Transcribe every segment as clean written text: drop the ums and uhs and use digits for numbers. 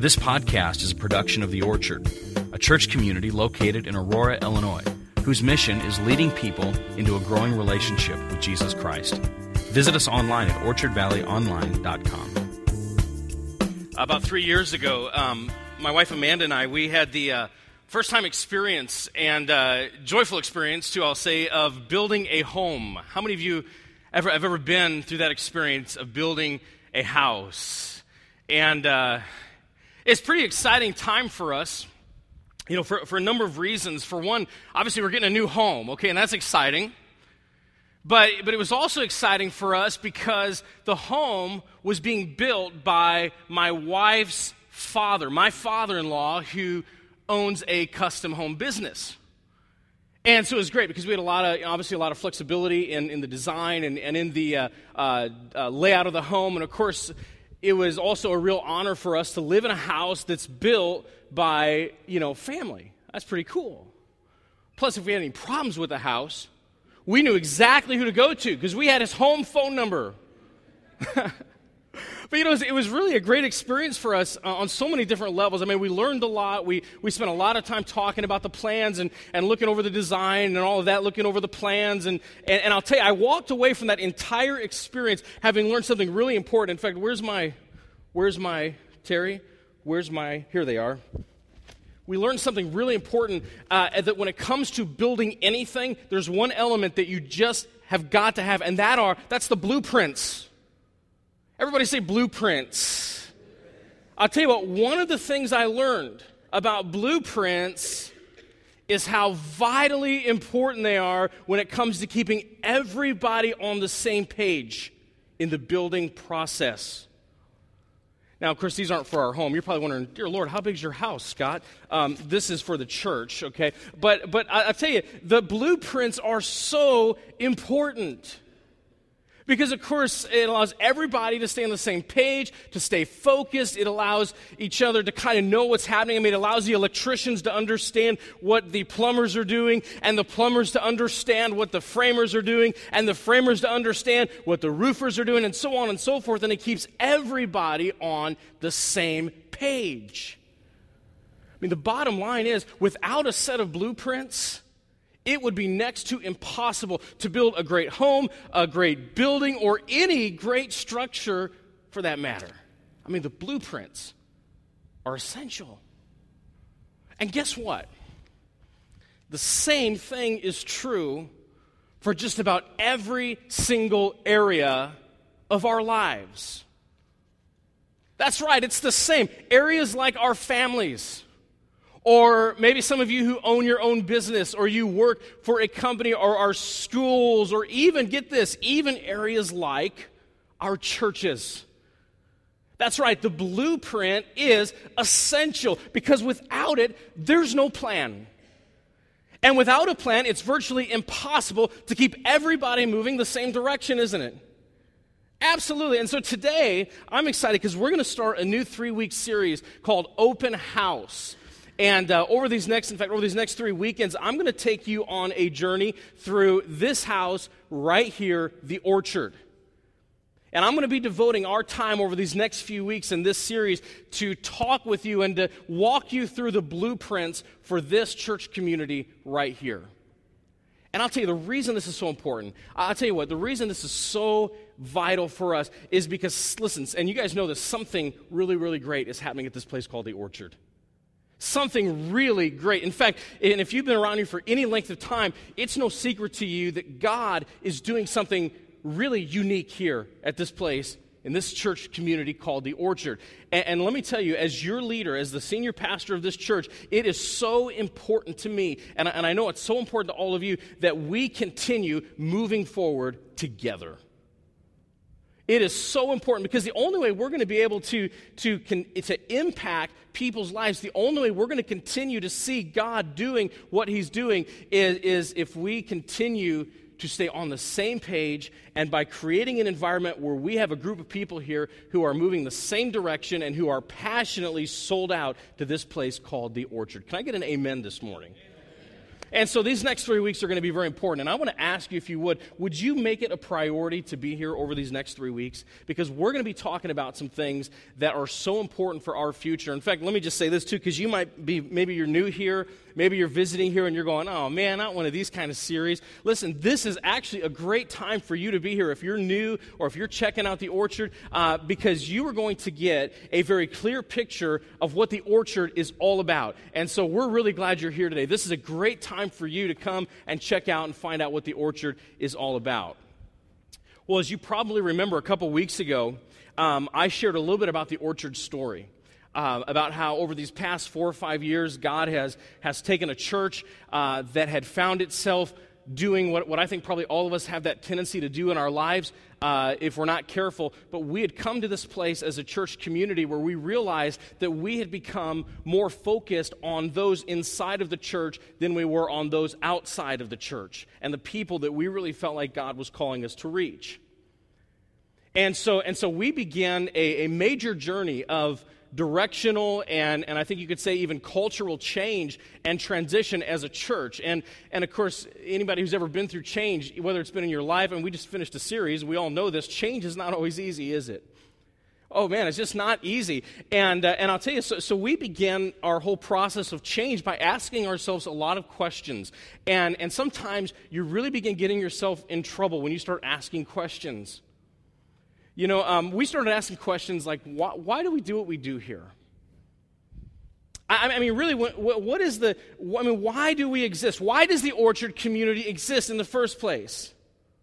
This podcast is a production of The Orchard, a church community located in Aurora, Illinois, whose mission is leading people into a growing relationship with Jesus Christ. Visit us online at orchardvalleyonline.com. About 3 years ago, my wife Amanda and I, we had the first-time experience and joyful experience, too, I'll say, of building a home. How many of you have ever been through that experience of building a house? And it's a pretty exciting time for us, you know, for a number of reasons. For one, obviously we're getting a new home, okay, and that's exciting. But it was also exciting for us because the home was being built by my wife's father, my father-in-law, who owns a custom home business. And so it was great because we had obviously a lot of flexibility in the design and in the layout of the home. And of course, it was also a real honor for us to live in a house that's built by, family. That's pretty cool. Plus, if we had any problems with the house, we knew exactly who to go to because we had his home phone number. But, it was really a great experience for us on so many different levels. I mean, we learned a lot. We spent a lot of time talking about the plans and looking over the design and all of that, looking over the plans. And I'll tell you, I walked away from that entire experience having learned something really important. In fact, where's my Terry? Here they are. We learned something really important, that when it comes to building anything, there's one element that you just have got to have, and that's the blueprints. Everybody say blueprints. I'll tell you what, one of the things I learned about blueprints is how vitally important they are when it comes to keeping everybody on the same page in the building process. Now, of course, these aren't for our home. You're probably wondering, dear Lord, how big is your house, Scott? This is for the church, okay? But I'll tell you, the blueprints are so important. Because, of course, it allows everybody to stay on the same page, to stay focused. It allows each other to kind of know what's happening. I mean, it allows the electricians to understand what the plumbers are doing, and the plumbers to understand what the framers are doing, and the framers to understand what the roofers are doing, and so on and so forth. And it keeps everybody on the same page. I mean, the bottom line is, without a set of blueprints, it would be next to impossible to build a great home, a great building, or any great structure for that matter. I mean, the blueprints are essential. And guess what? The same thing is true for just about every single area of our lives. That's right, it's the same. Areas like our families. Or maybe some of you who own your own business, or you work for a company, or our schools, or even, get this, even areas like our churches. That's right, the blueprint is essential, because without it, there's no plan. And without a plan, it's virtually impossible to keep everybody moving the same direction, isn't it? Absolutely. And so today, I'm excited because we're going to start a new 3-week series called Open House. And over these next 3 weekends, I'm going to take you on a journey through this house right here, the Orchard. And I'm going to be devoting our time over these next few weeks in this series to talk with you and to walk you through the blueprints for this church community right here. And I'll tell you, the reason this is so important, the reason this is so vital for us is because, listen, and you guys know this, something really, really great is happening at this place called the Orchard. Something really great. In fact, and if you've been around here for any length of time, it's no secret to you that God is doing something really unique here at this place, in this church community called the Orchard. And let me tell you, as your leader, as the senior pastor of this church, it is so important to me, and I know it's so important to all of you, that we continue moving forward together. It is so important because the only way we're going to be able to impact people's lives, the only way we're going to continue to see God doing what He's doing is if we continue to stay on the same page, and by creating an environment where we have a group of people here who are moving the same direction and who are passionately sold out to this place called the Orchard. Can I get an amen this morning? And so these next 3 weeks are going to be very important. And I want to ask you, if you would you make it a priority to be here over these next 3 weeks? Because we're going to be talking about some things that are so important for our future. In fact, let me just say this too, because you might be, maybe you're new here, maybe you're visiting here and you're going, oh man, not one of these kind of series. Listen, this is actually a great time for you to be here if you're new or if you're checking out the Orchard, because you are going to get a very clear picture of what the Orchard is all about. And so we're really glad you're here today. This is a great time for you to come and check out and find out what the Orchard is all about. Well, as you probably remember, a couple weeks ago, I shared a little bit about the Orchard story. About how over these past 4 or 5 years, God has taken a church that had found itself doing what I think probably all of us have that tendency to do in our lives if we're not careful. But we had come to this place as a church community where we realized that we had become more focused on those inside of the church than we were on those outside of the church and the people that we really felt like God was calling us to reach. And so we began a major journey of directional and I think you could say even cultural change and transition as a church. And of course, anybody who's ever been through change, whether it's been in your life, and we just finished a series, we all know this, change is not always easy, is it? Oh man, it's just not easy. And I'll tell you, so we began our whole process of change by asking ourselves a lot of questions. And sometimes you really begin getting yourself in trouble when you start asking questions. You know, we started asking questions like, why do we do what we do here? I mean, really, what is why do we exist? Why does the Orchard community exist in the first place?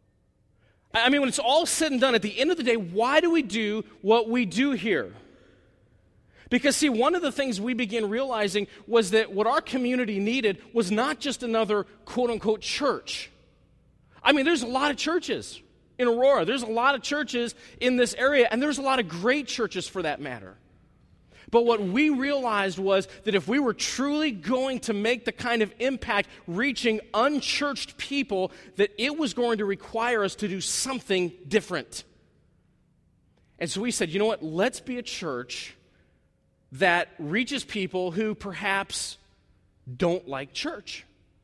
I mean, when it's all said and done, at the end of the day, why do we do what we do here? Because, see, one of the things we began realizing was that what our community needed was not just another quote-unquote church. I mean, there's a lot of churches in Aurora. There's a lot of churches in this area, and there's a lot of great churches for that matter. But what we realized was that if we were truly going to make the kind of impact reaching unchurched people, that it was going to require us to do something different. And so we said, you know what, let's be a church that reaches people who perhaps don't like church,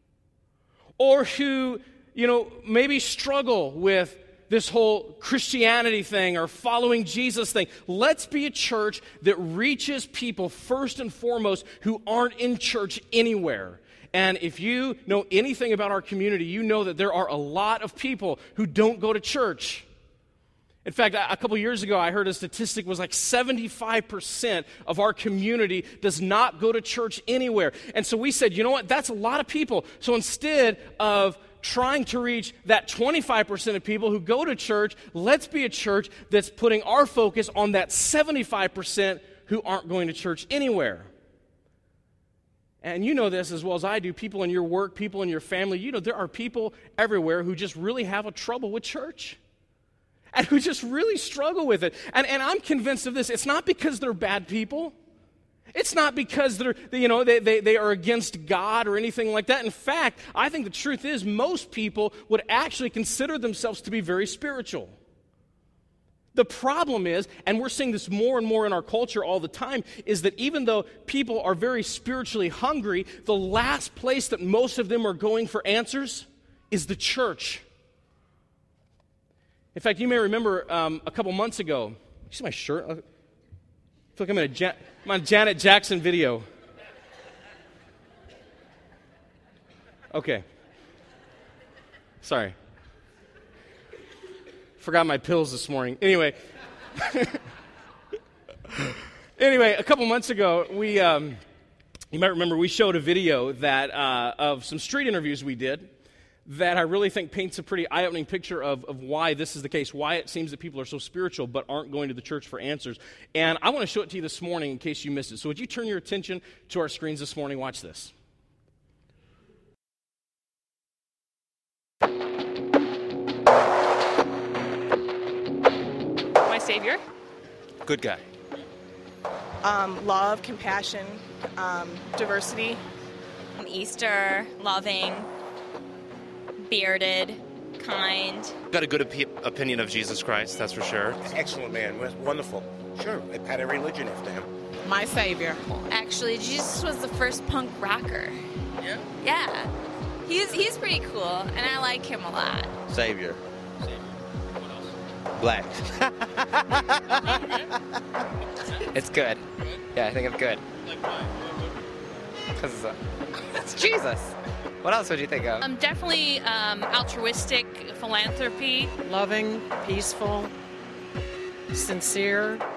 or who, you know, maybe struggle with this whole Christianity thing or following Jesus thing. Let's be a church that reaches people first and foremost who aren't in church anywhere. And if you know anything about our community, you know that there are a lot of people who don't go to church. In fact, a couple years ago, I heard a statistic was like 75% of our community does not go to church anywhere. And so we said, you know what, that's a lot of people. So instead of trying to reach that 25% of people who go to church, let's be a church that's putting our focus on that 75% who aren't going to church anywhere. And you know this as well as I do, people in your work, people in your family, you know there are people everywhere who just really have a trouble with church and who just really struggle with it. And I'm convinced of this. It's not because they're bad people. It's not because they are against God or anything like that. In fact, I think the truth is most people would actually consider themselves to be very spiritual. The problem is, and we're seeing this more and more in our culture all the time, is that even though people are very spiritually hungry, the last place that most of them are going for answers is the church. In fact, you may remember a couple months ago, you see my shirt? I feel like I'm on a Janet Jackson video. Okay. Sorry. Forgot my pills this morning. Anyway, a couple months ago, you might remember we showed a video that of some street interviews we did that I really think paints a pretty eye-opening picture of why this is the case, why it seems that people are so spiritual but aren't going to the church for answers. And I want to show it to you this morning in case you missed it. So would you turn your attention to our screens this morning? Watch this. My Savior? Good guy. Love, compassion, diversity. Easter, loving, bearded, kind. Got a good opinion of Jesus Christ, that's for sure. Excellent man, wonderful. Sure, they had a religion after him. My Savior. Actually, Jesus was the first punk rocker. Yeah? Yeah. He's pretty cool, and I like him a lot. Savior. Black. It's good. Yeah, I think it's good. Like why? Because it's Jesus. What else would you think of? Definitely altruistic philanthropy. Loving, peaceful, sincere.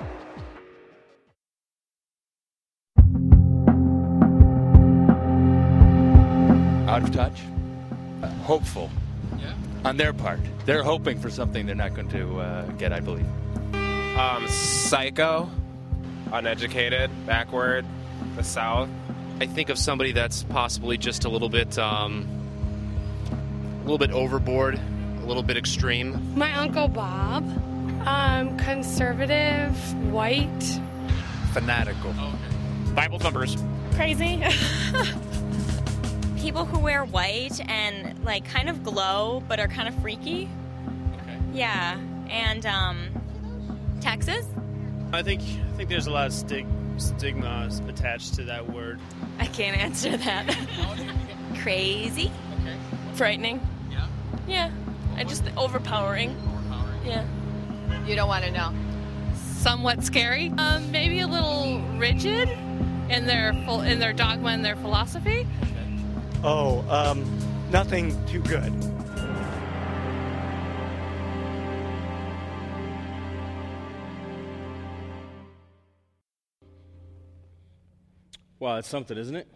Out of touch, hopeful. Yeah. On their part, they're hoping for something they're not going to get, I believe. Psycho, uneducated, backward, the South. I think of somebody that's possibly just a little bit overboard, a little bit extreme. My Uncle Bob, conservative, white. Fanatical. Oh, okay. Bible thumpers. Crazy. People who wear white and like kind of glow but are kind of freaky. Okay. Yeah, and Texas. I think there's a lot of stigma attached to that word. I can't answer that. Crazy. Okay. Frightening. Yeah. Yeah. I just overpowering. Yeah. You don't want to know. Somewhat scary. Maybe a little rigid in their dogma and their philosophy. Nothing too good. Wow, that's something, isn't it?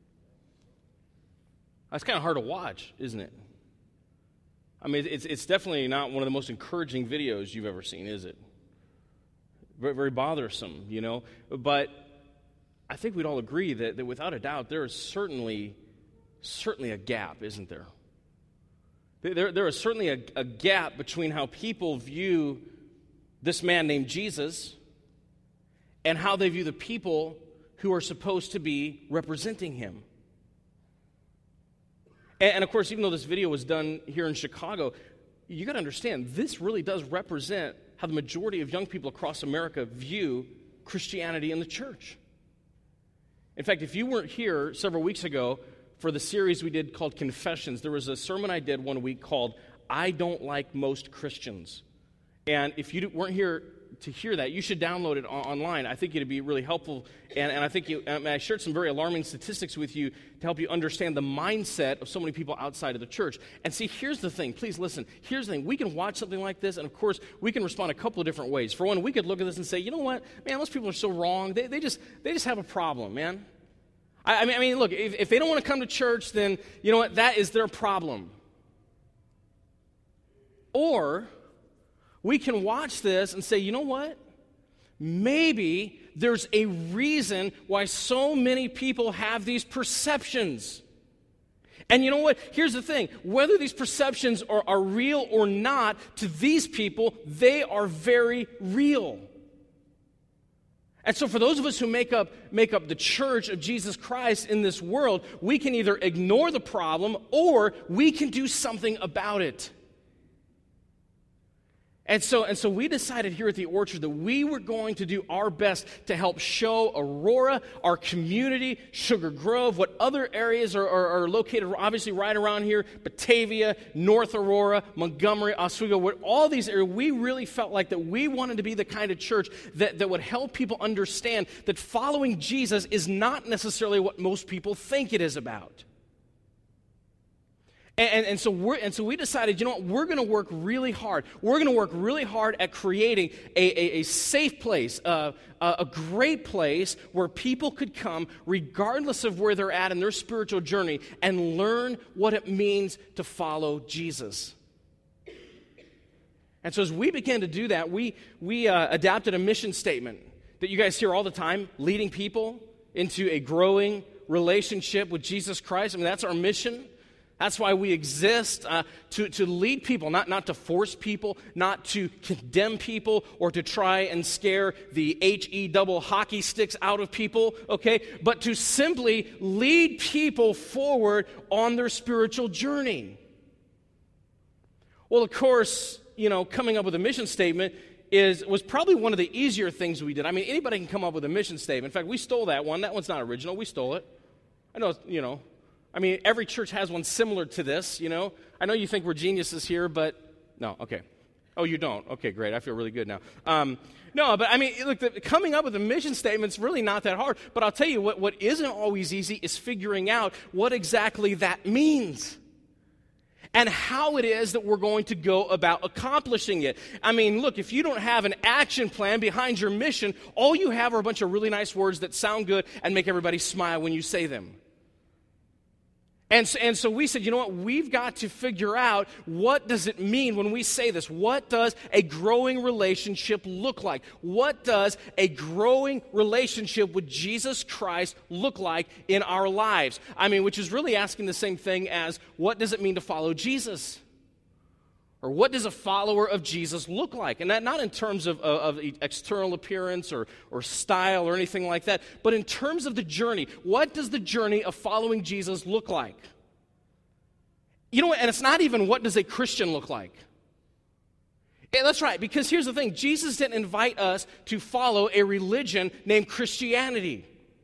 That's kind of hard to watch, isn't it? I mean, it's definitely not one of the most encouraging videos you've ever seen, is it? Very, very bothersome, you know? But I think we'd all agree that without a doubt, there is certainly a gap, isn't there? There is certainly a gap between how people view this man named Jesus and how they view the people who are supposed to be representing him. And of course, even though this video was done here in Chicago, you got to understand, this really does represent how the majority of young people across America view Christianity and the church. In fact, if you weren't here several weeks ago for the series we did called Confessions, there was a sermon I did one week called I Don't Like Most Christians. And if you weren't here to hear that, you should download it online. I think it'd be really helpful. And I think I shared some very alarming statistics with you to help you understand the mindset of so many people outside of the church. And see, here's the thing. Please listen. Here's the thing. We can watch something like this, and of course, we can respond a couple of different ways. For one, we could look at this and say, you know what? Man, those people are so wrong. They just have a problem, man. I mean, look, if they don't want to come to church, then, you know what? That is their problem. Or we can watch this and say, you know what? Maybe there's a reason why so many people have these perceptions. And you know what? Here's the thing. Whether these perceptions are real or not, to these people, they are very real. And so for those of us who make up the church of Jesus Christ in this world, we can either ignore the problem or we can do something about it. And so we decided here at the Orchard that we were going to do our best to help show Aurora, our community, Sugar Grove, what other areas are located obviously right around here, Batavia, North Aurora, Montgomery, Oswego, all these areas. We really felt like that we wanted to be the kind of church that would help people understand that following Jesus is not necessarily what most people think it is about. And so we decided, you know what, we're going to work really hard. We're going to work really hard at creating a safe place, a great place where people could come regardless of where they're at in their spiritual journey and learn what it means to follow Jesus. And so as we began to do that, we adapted a mission statement that you guys hear all the time, leading people into a growing relationship with Jesus Christ. I mean, that's our mission. That's why we exist, to lead people, not to force people, not to condemn people, or to try and scare the HE double hockey sticks out of people, okay? But to simply lead people forward on their spiritual journey. Well, of course, you know, coming up with a mission statement was probably one of the easier things we did. I mean, anybody can come up with a mission statement. In fact, we stole that one. That one's not original. We stole it. I know, you know. I mean, every church has one similar to this, you know. I know you think we're geniuses here, but no, okay. Oh, you don't? Okay, great. I feel really good now. No, but I mean, look, coming up with a mission statement is really not that hard. But I'll tell you what isn't always easy is figuring out what exactly that means and how it is that we're going to go about accomplishing it. I mean, look, if you don't have an action plan behind your mission, all you have are a bunch of really nice words that sound good and make everybody smile when you say them. And so we said, you know what, we've got to figure out what does it mean when we say this. What does a growing relationship look like? What does a growing relationship with Jesus Christ look like in our lives? I mean, which is really asking the same thing as, what does it mean to follow Jesus? Or what does a follower of Jesus look like? And that not in terms of external appearance or style or anything like that, but in terms of the journey. What does the journey of following Jesus look like? You know what? And it's not even what does a Christian look like. Yeah, that's right, because here's the thing. Jesus didn't invite us to follow a religion named Christianity.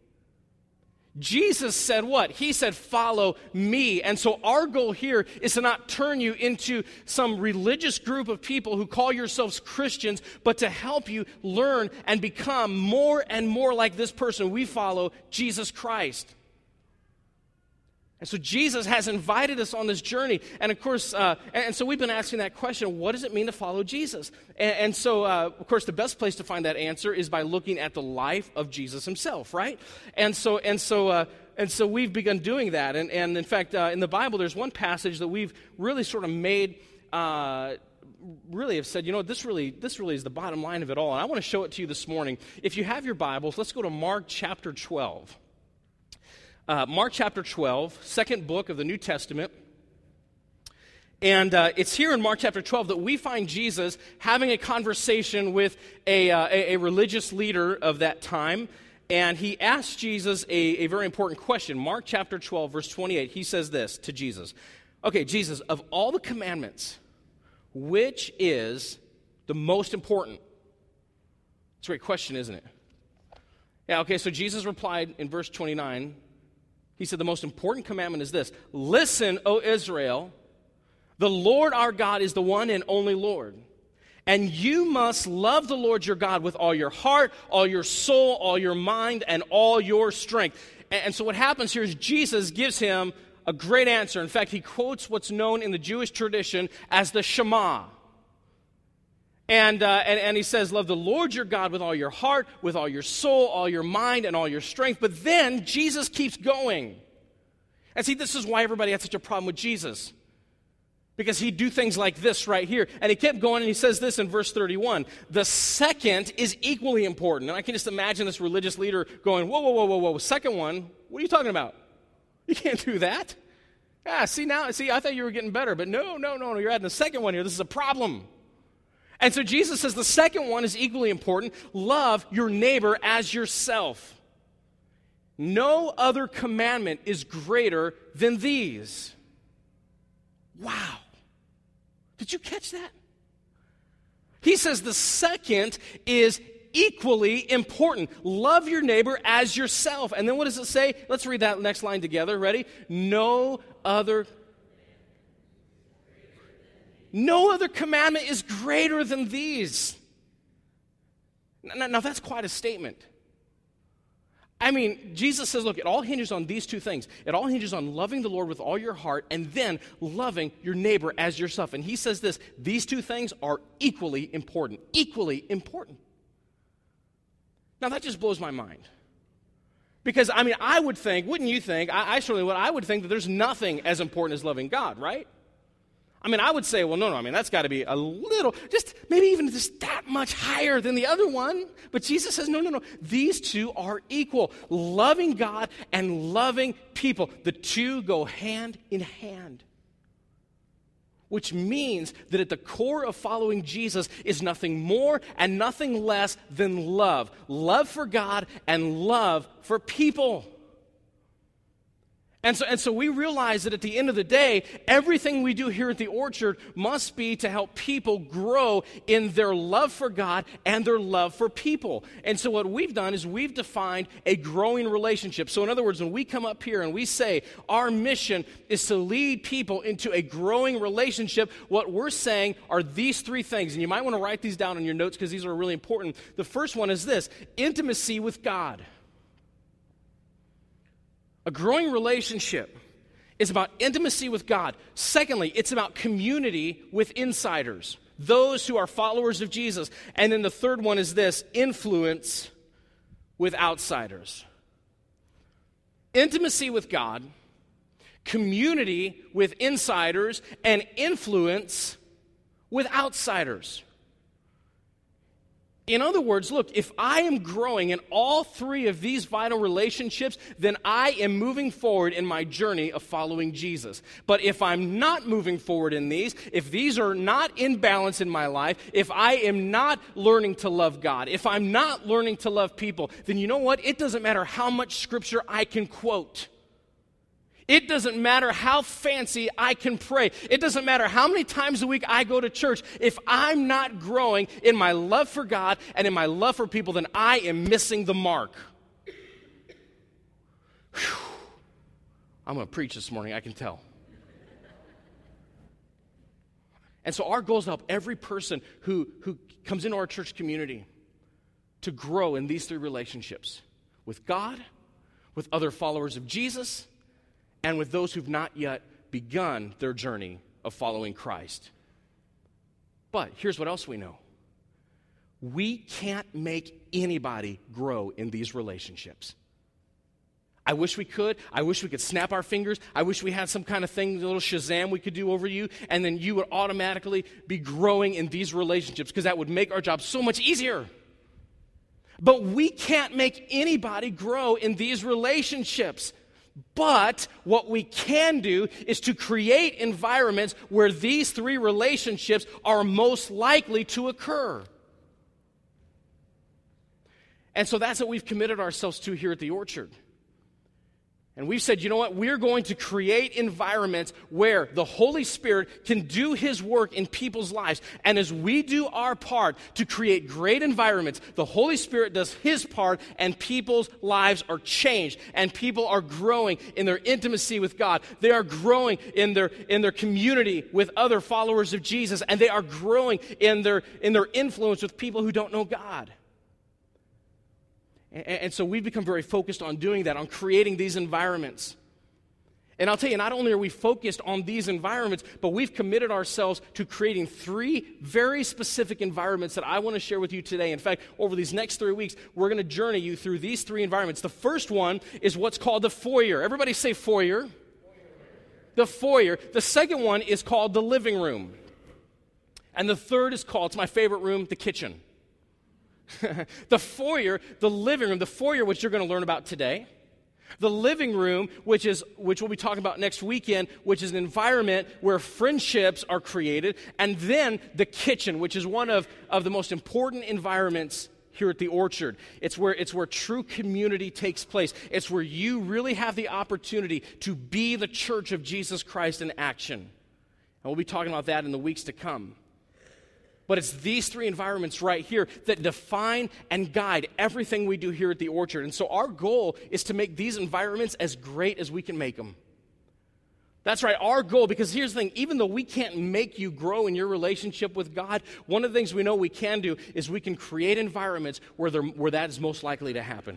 Jesus said what? He said, follow me. And so our goal here is to not turn you into some religious group of people who call yourselves Christians, but to help you learn and become more and more like this person. We follow Jesus Christ. And so Jesus has invited us on this journey. And of course, and so we've been asking that question, what does it mean to follow Jesus? And so, of course, the best place to find that answer is by looking at the life of Jesus himself, right? And so we've begun doing that. And in fact, in the Bible, there's one passage that we've really sort of made, really have said, you know, this really is the bottom line of it all. And I want to show it to you this morning. If you have your Bibles, let's go to Mark chapter 12. Mark chapter 12, second book of the New Testament. And it's here in Mark chapter 12 that we find Jesus having a conversation with a religious leader of that time. And he asks Jesus a very important question. Mark chapter 12, verse 28, he says this to Jesus. Okay, Jesus, of all the commandments, which is the most important? It's a great question, isn't it? Yeah, okay, so Jesus replied in verse 29, he said, the most important commandment is this. Listen, O Israel, the Lord our God is the one and only Lord. And you must love the Lord your God with all your heart, all your soul, all your mind, and all your strength. And so what happens here is Jesus gives him a great answer. In fact, he quotes what's known in the Jewish tradition as the Shema. And he says, love the Lord your God with all your heart, with all your soul, all your mind, and all your strength. But then Jesus keeps going. And see, this is why everybody had such a problem with Jesus. Because he'd do things like this right here. And he kept going, and he says this in verse 31. The second is equally important. And I can just imagine this religious leader going, whoa. Second one? What are you talking about? You can't do that. I thought you were getting better. But no, you're adding the second one here. This is a problem. And so Jesus says the second one is equally important. Love your neighbor as yourself. No other commandment is greater than these. Wow. Did you catch that? He says the second is equally important. Love your neighbor as yourself. And then what does it say? Let's read that next line together. Ready? No other commandment is greater than these. Now that's quite a statement. I mean, Jesus says, look, it all hinges on these two things. It all hinges on loving the Lord with all your heart and then loving your neighbor as yourself. And he says this, these two things are equally important. Equally important. Now that just blows my mind. Because, I mean, I would think, wouldn't you think, I certainly would, I would think that there's nothing as important as loving God, right? I mean, I would say, well, no, I mean, that's got to be a little, just maybe even just that much higher than the other one. But Jesus says, no. These two are equal. Loving God and loving people. The two go hand in hand. Which means that at the core of following Jesus is nothing more and nothing less than love. Love for God and love for people. And so we realize that at the end of the day, everything we do here at the Orchard must be to help people grow in their love for God and their love for people. And so what we've done is we've defined a growing relationship. So in other words, when we come up here and we say our mission is to lead people into a growing relationship, what we're saying are these three things. And you might want to write these down in your notes because these are really important. The first one is this: intimacy with God. A growing relationship is about intimacy with God. Secondly, it's about community with insiders, those who are followers of Jesus. And then the third one is this: influence with outsiders. Intimacy with God, community with insiders, and influence with outsiders. In other words, look, if I am growing in all three of these vital relationships, then I am moving forward in my journey of following Jesus. But if I'm not moving forward in these, if these are not in balance in my life, if I am not learning to love God, if I'm not learning to love people, then you know what? It doesn't matter how much scripture I can quote. It doesn't matter how fancy I can pray. It doesn't matter how many times a week I go to church. If I'm not growing in my love for God and in my love for people, then I am missing the mark. Whew. I'm going to preach this morning, I can tell. And so our goal is to help every person who comes into our church community to grow in these three relationships: with God, with other followers of Jesus, and with those who've not yet begun their journey of following Christ. But here's what else we know. We can't make anybody grow in these relationships. I wish we could. I wish we could snap our fingers. I wish we had some kind of thing, a little Shazam we could do over you, and then you would automatically be growing in these relationships, because that would make our job so much easier. But we can't make anybody grow in these relationships. But what we can do is to create environments where these three relationships are most likely to occur. And so that's what we've committed ourselves to here at the Orchard. And we've said, you know what? We're going to create environments where the Holy Spirit can do His work in people's lives. And as we do our part to create great environments, the Holy Spirit does His part, and people's lives are changed. And people are growing in their intimacy with God. They are growing in their community with other followers of Jesus. And they are growing in their influence with people who don't know God. And so we've become very focused on doing that, on creating these environments. And I'll tell you, not only are we focused on these environments, but we've committed ourselves to creating three very specific environments that I want to share with you today. In fact, over these next 3 weeks, we're going to journey you through these three environments. The first one is what's called the foyer. Everybody say foyer. The foyer. The second one is called the living room. And the third is called, it's my favorite room, the kitchen. The foyer, the living room, the foyer, which you're going to learn about today. The living room, which we'll be talking about next weekend, which is an environment where friendships are created. And then the kitchen, which is one of the most important environments here at the Orchard. It's where true community takes place. It's where you really have the opportunity to be the church of Jesus Christ in action. And we'll be talking about that in the weeks to come. But it's these three environments right here that define and guide everything we do here at the Orchard. And so our goal is to make these environments as great as we can make them. That's right, our goal, because here's the thing, even though we can't make you grow in your relationship with God, one of the things we know we can do is we can create environments where that is most likely to happen.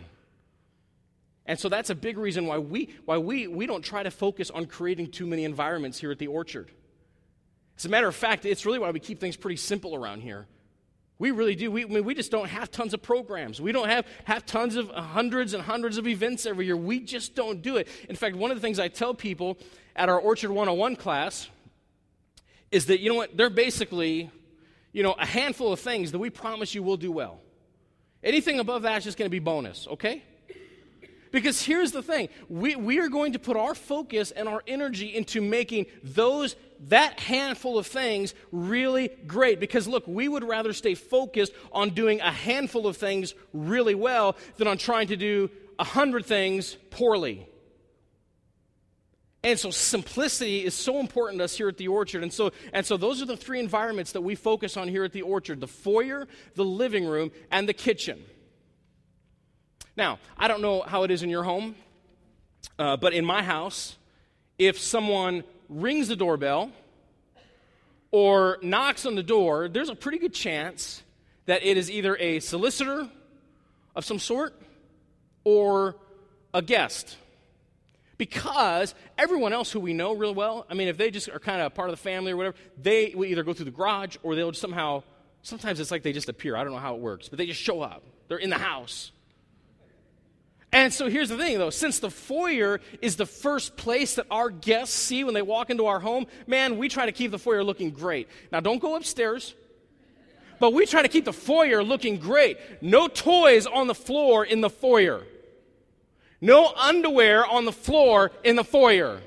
And so that's a big reason why we don't try to focus on creating too many environments here at the Orchard. As a matter of fact, it's really why we keep things pretty simple around here. We really do. We just don't have tons of programs. We don't have tons of hundreds and hundreds of events every year. We just don't do it. In fact, one of the things I tell people at our Orchard 101 class is that, you know what, they're basically, a handful of things that we promise you will do well. Anything above that is just going to be bonus, okay? Because here's the thing, we are going to put our focus and our energy into making that handful of things really great. Because look, we would rather stay focused on doing a handful of things really well than on trying to do 100 things poorly. And so simplicity is so important to us here at the Orchard. And so those are the three environments that we focus on here at the Orchard: the foyer, the living room, and the kitchen. Now, I don't know how it is in your home, but in my house, if someone rings the doorbell or knocks on the door, there's a pretty good chance that it is either a solicitor of some sort or a guest. Because everyone else who we know real well, I mean, if they just are kind of part of the family or whatever, they will either go through the garage or they'll somehow, sometimes it's like they just appear. I don't know how it works, but they just show up. They're in the house. And so here's the thing, though. Since the foyer is the first place that our guests see when they walk into our home, man, we try to keep the foyer looking great. Now, don't go upstairs, but we try to keep the foyer looking great. No toys on the floor in the foyer. No underwear on the floor in the foyer.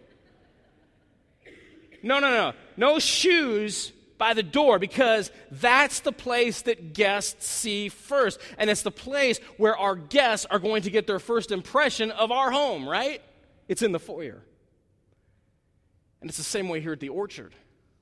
No. No shoes by the door, because that's the place that guests see first. And it's the place where our guests are going to get their first impression of our home, right? It's in the foyer. And it's the same way here at the Orchard.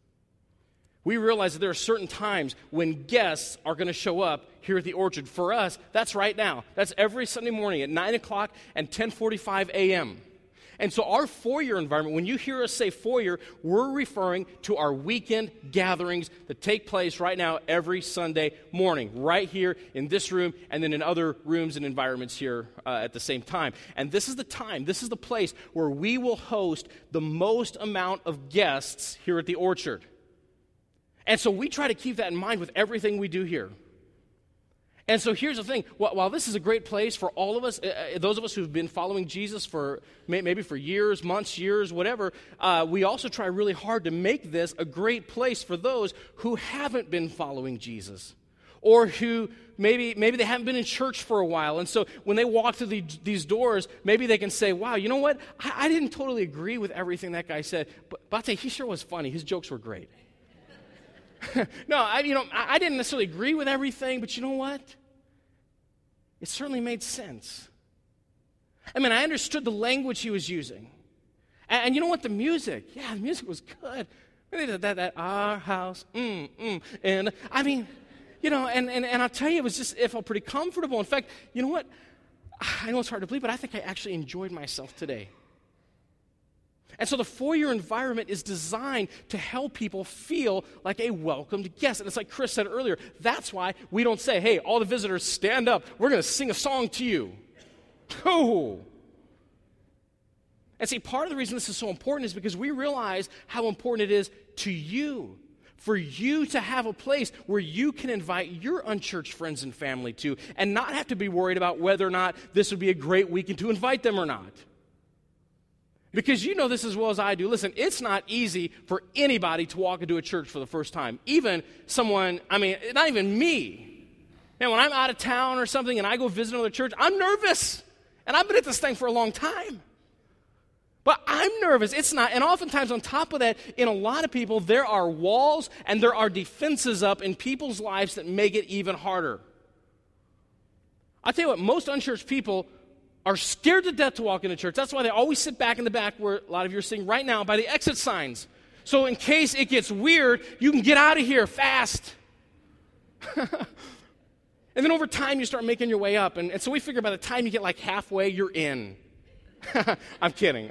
We realize that there are certain times when guests are going to show up here at the Orchard. For us, that's right now. That's every Sunday morning at 9 o'clock and 10:45 a.m. And so our foyer environment, when you hear us say foyer, we're referring to our weekend gatherings that take place right now every Sunday morning, right here in this room and then in other rooms and environments here at the same time. And this is the time, this is the place where we will host the most amount of guests here at the Orchard. And so we try to keep that in mind with everything we do here. And so here's the thing. While this is a great place for all of us, those of us who've been following Jesus for maybe for years, months, years, whatever, we also try really hard to make this a great place for those who haven't been following Jesus, or who maybe they haven't been in church for a while. And so when they walk through these doors, maybe they can say, wow, you know what? I didn't totally agree with everything that guy said, but I'll tell you, he sure was funny. His jokes were great. No, I didn't necessarily agree with everything, but you know what? It certainly made sense. I mean, I understood the language he was using. And you know what? The music was good. They did that our house, and I mean, and I'll tell you, it felt pretty comfortable. In fact, you know what? I know it's hard to believe, but I think I actually enjoyed myself today. And so the foyer environment is designed to help people feel like a welcomed guest. And it's like Chris said earlier, that's why we don't say, hey, all the visitors stand up, we're going to sing a song to you. Oh. And see, part of the reason this is so important is because we realize how important it is to you, for you to have a place where you can invite your unchurched friends and family to, and not have to be worried about whether or not this would be a great weekend to invite them or not. Because you know this as well as I do. Listen, it's not easy for anybody to walk into a church for the first time. Even someone, not even me. When I'm out of town or something and I go visit another church, I'm nervous. And I've been at this thing for a long time. But I'm nervous. It's not. And oftentimes on top of that, in a lot of people, there are walls and there are defenses up in people's lives that make it even harder. I'll tell you what, most unchurched people are scared to death to walk into church. That's why they always sit back in the back where a lot of you are sitting right now by the exit signs. So in case it gets weird, you can get out of here fast. And then over time, you start making your way up. And so we figure by the time you get like halfway, you're in. I'm kidding.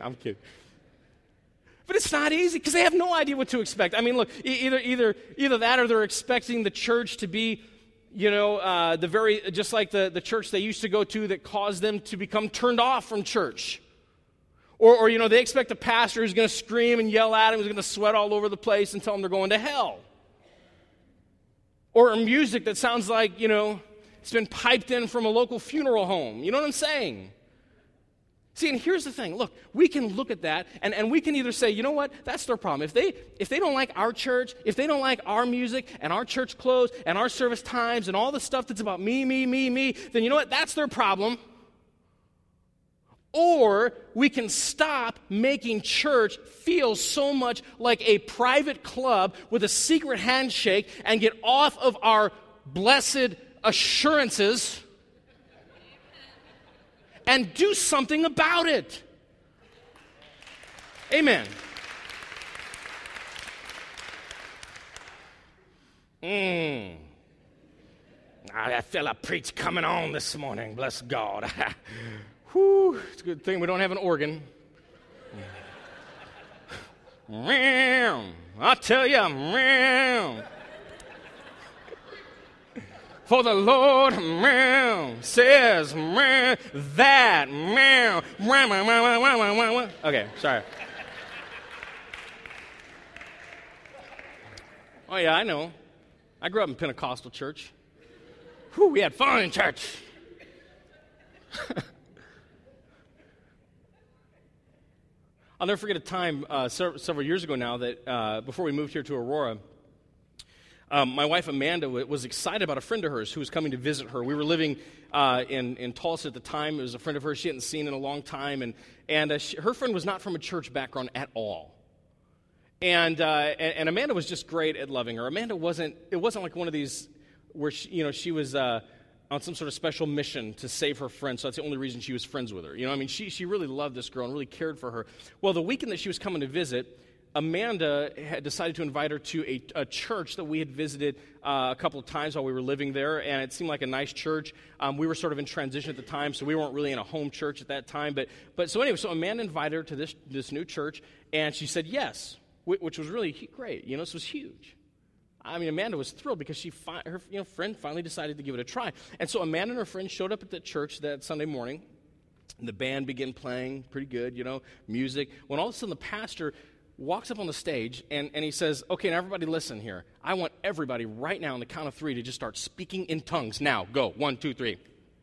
But it's not easy because they have no idea what to expect. I mean, look, either that or they're expecting the church to be just like the church they used to go to that caused them to become turned off from church. Or they expect a pastor who's going to scream and yell at them, who's going to sweat all over the place and tell them they're going to hell. Or music that sounds like, it's been piped in from a local funeral home. You know what I'm saying? See, and here's the thing. Look, we can look at that, and we can either say, you know what, that's their problem. If they don't like our church, if they don't like our music and our church clothes and our service times and all the stuff that's about me, then you know what, that's their problem. Or we can stop making church feel so much like a private club with a secret handshake and get off of our blessed assurances and do something about it. Amen. I feel a preach coming on this morning. Bless God. Whew, it's a good thing we don't have an organ. I tell you, for the Lord says that. Okay, sorry. Oh, yeah, I know. I grew up in Pentecostal church. Whew, we had fun in church. I'll never forget a time several years ago now that before we moved here to Aurora, my wife Amanda was excited about a friend of hers who was coming to visit her. We were living in Tulsa at the time. It was a friend of hers she hadn't seen in a long time, and her friend was not from a church background at all. And Amanda was just great at loving her. Amanda wasn't like one of these where she was on some sort of special mission to save her friend, so that's the only reason she was friends with her. You know, I mean, she really loved this girl and really cared for her. Well, the weekend that she was coming to visit, Amanda had decided to invite her to a church that we had visited a couple of times while we were living there, and it seemed like a nice church. We were sort of in transition at the time, so we weren't really in a home church at that time. But so Amanda invited her to this new church, and she said yes, which was really great. You know, this was huge. I mean, Amanda was thrilled because her friend finally decided to give it a try. And so Amanda and her friend showed up at the church that Sunday morning, and the band began playing pretty good, music. When all of a sudden the pastor walks up on the stage, and he says, okay, now everybody listen here. I want everybody right now on the count of 3 to just start speaking in tongues. Now, go. 1, 2, 3.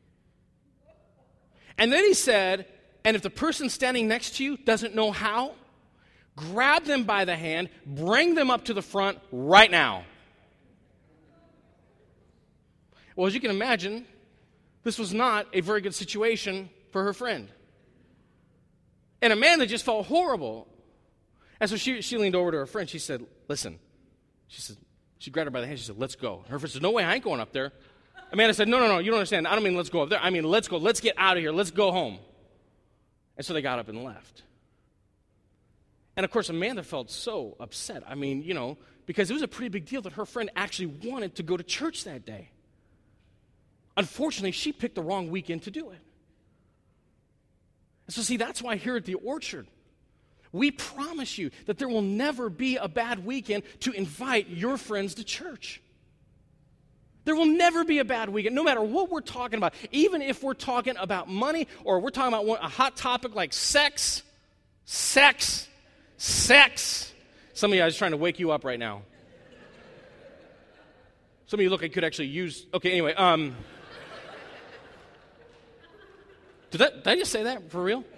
And then he said, and if the person standing next to you doesn't know how, grab them by the hand, bring them up to the front right now. Well, as you can imagine, this was not a very good situation for her friend. And Amanda just felt horrible. And so she leaned over to her friend. She said, listen. She grabbed her by the hand. She said, let's go. Her friend said, no way, I ain't going up there. Amanda said, no, you don't understand. I don't mean let's go up there. I mean, let's go. Let's get out of here. Let's go home. And so they got up and left. And, of course, Amanda felt so upset. I mean, because it was a pretty big deal that her friend actually wanted to go to church that day. Unfortunately, she picked the wrong weekend to do it. And so, see, that's why here at the Orchard, we promise you that there will never be a bad weekend to invite your friends to church. There will never be a bad weekend, no matter what we're talking about. Even if we're talking about money or we're talking about a hot topic like sex. Some of you guys are trying to wake you up right now. Some of you look like you could actually use... Okay, anyway. Did I just say that for real?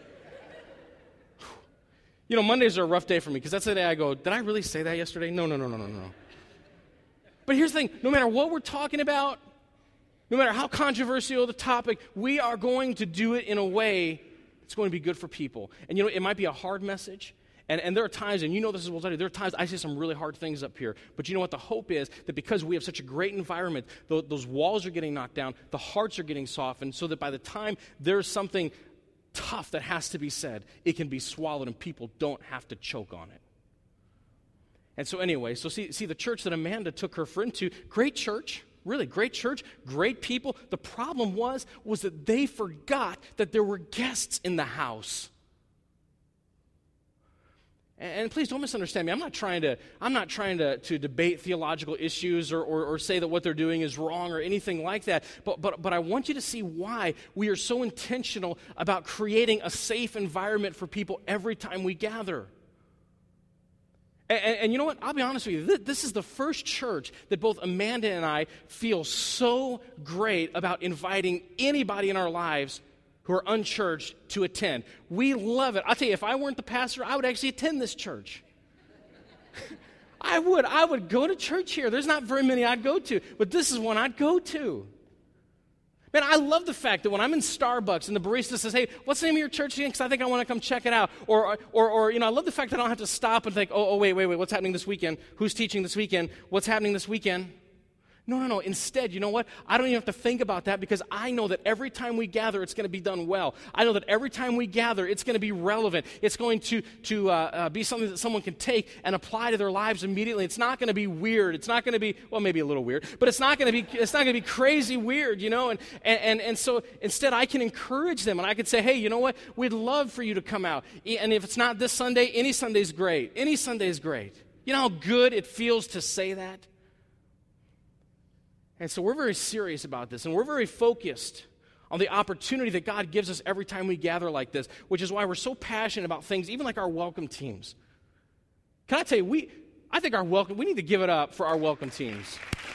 Mondays are a rough day for me because that's the day I go, did I really say that yesterday? No. But here's the thing. No matter what we're talking about, no matter how controversial the topic, we are going to do it in a way that's going to be good for people. And it might be a hard message. And there are times, and this is what I do, there are times I say some really hard things up here. But you know what? The hope is that because we have such a great environment, those walls are getting knocked down, the hearts are getting softened, so that by the time there's something tough that has to be said, it can be swallowed and people don't have to choke on it. And so anyway, see the church that Amanda took her friend to, great church, really great church, great people. The problem was that they forgot that there were guests in the house. And please don't misunderstand me. I'm not trying to debate theological issues or say that what they're doing is wrong or anything like that. But I want you to see why we are so intentional about creating a safe environment for people every time we gather. And you know what? I'll be honest with you. This is the first church that both Amanda and I feel so great about inviting anybody in our lives who are unchurched to attend. We love it. I'll tell you, if I weren't the pastor, I would actually attend this church. I would go to church here. There's not very many I'd go to, but this is one I'd go to. Man, I love the fact that when I'm in Starbucks and the barista says, hey, what's the name of your church again? Because I think I want to come check it out. Or I love the fact that I don't have to stop and think, wait, what's happening this weekend? Who's teaching this weekend? What's happening this weekend? No. Instead, you know what? I don't even have to think about that because I know that every time we gather, it's going to be done well. I know that every time we gather, it's going to be relevant. It's going to be something that someone can take and apply to their lives immediately. It's not going to be weird. It's not going to be, well, maybe a little weird, but it's not going to be crazy weird, you know? And so instead, I can encourage them and I can say, hey, you know what? We'd love for you to come out. And if it's not this Sunday, any Sunday's great. Any Sunday is great. You know how good it feels to say that? And so we're very serious about this, and we're very focused on the opportunity that God gives us every time we gather like this, which is why we're so passionate about things, even like our welcome teams. Can I tell you, we need to give it up for our welcome teams.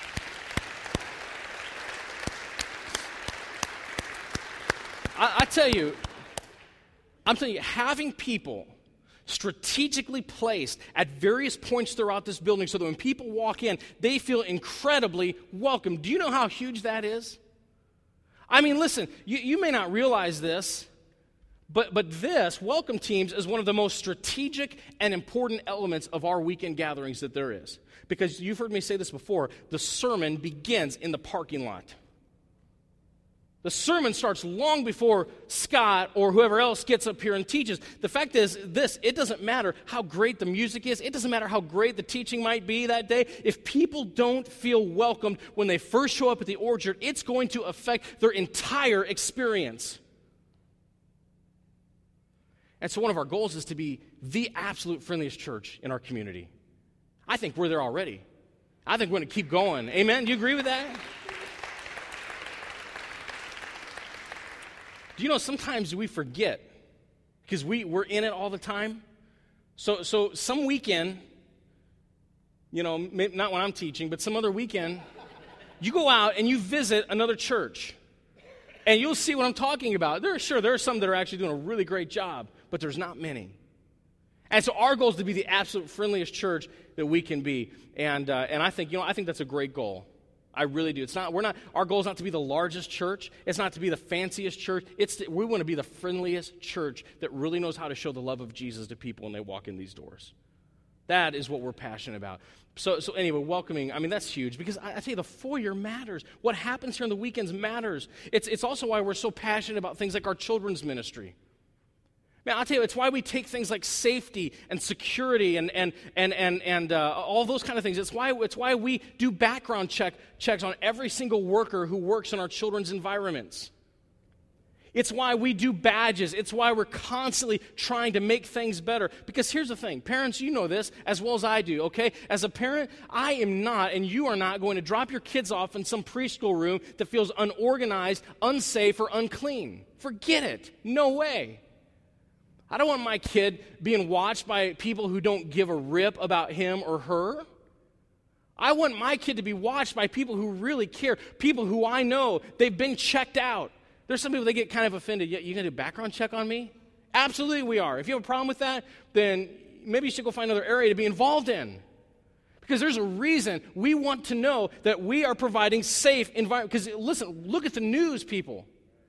I'm telling you, having people strategically placed at various points throughout this building so that when people walk in, they feel incredibly welcome. Do you know how huge that is? I mean, listen, you may not realize this, but this, welcome teams, is one of the most strategic and important elements of our weekend gatherings that there is. Because you've heard me say this before, the sermon begins in the parking lot. The sermon starts long before Scott or whoever else gets up here and teaches. The fact is this, it doesn't matter how great the music is. It doesn't matter how great the teaching might be that day. If people don't feel welcomed when they first show up at the orchard, it's going to affect their entire experience. And so one of our goals is to be the absolute friendliest church in our community. I think we're there already. I think we're going to keep going. Amen? Do you agree with that? Do you know sometimes we forget because we're in it all the time? So some weekend, you know, not when I'm teaching, but some other weekend, you go out and you visit another church. And you'll see what I'm talking about. There are some that are actually doing a really great job, but there's not many. And so our goal is to be the absolute friendliest church that we can be. And I think that's a great goal. I really do. Our goal is not to be the largest church. It's not to be the fanciest church. We want to be the friendliest church that really knows how to show the love of Jesus to people when they walk in these doors. That is what we're passionate about. So anyway, welcoming, I mean, that's huge because I tell you, the foyer matters. What happens here on the weekends matters. It's also why we're so passionate about things like our children's ministry. Man, I'll tell you, it's why we take things like safety and security and all those kind of things. It's why we do background checks on every single worker who works in our children's environments. It's why we do badges. It's why we're constantly trying to make things better. Because here's the thing, parents, you know this as well as I do, okay? As a parent, I am not, and you are not going to drop your kids off in some preschool room that feels unorganized, unsafe, or unclean. Forget it. No way. I don't want my kid being watched by people who don't give a rip about him or her. I want my kid to be watched by people who really care, people who I know, they've been checked out. There's some people, they get kind of offended. You going to do a background check on me? Absolutely we are. If you have a problem with that, then maybe you should go find another area to be involved in. Because there's a reason we want to know that we are providing safe environment. Because listen, look at the news, people.